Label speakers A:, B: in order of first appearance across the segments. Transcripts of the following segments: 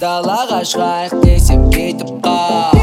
A: далаға шығайық десем кетіп қал.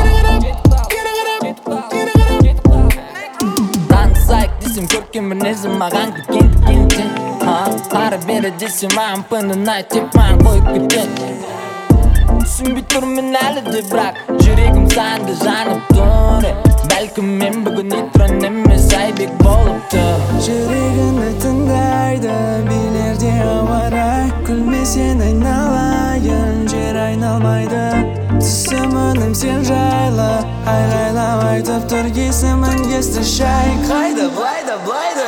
A: Танысайық десем көркем мінезім маған кеткен Ары бері десем маған пынын айт деп маған қойып кеткен. Түсінбей тұрмын әлі де бірақ жүрегім сәнді жанып тұр. Бәлкім мен бүгін нейтрон емес айбек болыпты.
B: Жүрегімді тыңдайды билерде ауа рай. Күлмесең айналайын жер айналмайды. Түсімінім сен жайлы айғайлап айтып тұр есімін есті шай. Қайда былайда былайда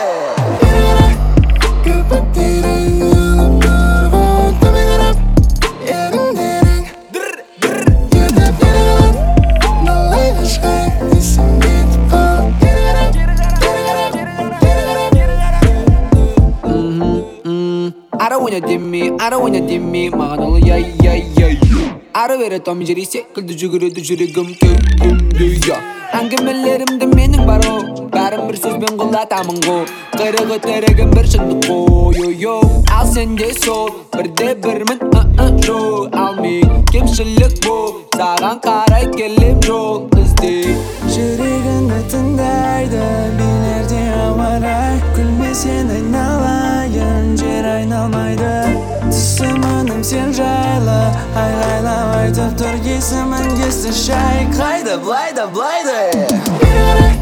B: I don't wanna dimmi маған ол яй ары бері том жери секілді жүгіреді жүрегім кеудемде әңгімелерімде менің бар о бәрін бір сөзбен қылатамын ғо қырығы тірегім бір шындық қой ал сенде сол бірде бірмін жоқ ал мен кемшілік бол саған қарай келем жол іздей. Жүрегімді тыңдайды билерде ауа рай. Күлмесең айналайын жер айналмайды. Түсімінім сен жайлы айғайлап айтып тұр есімін есті шай. Қайда былайда былайда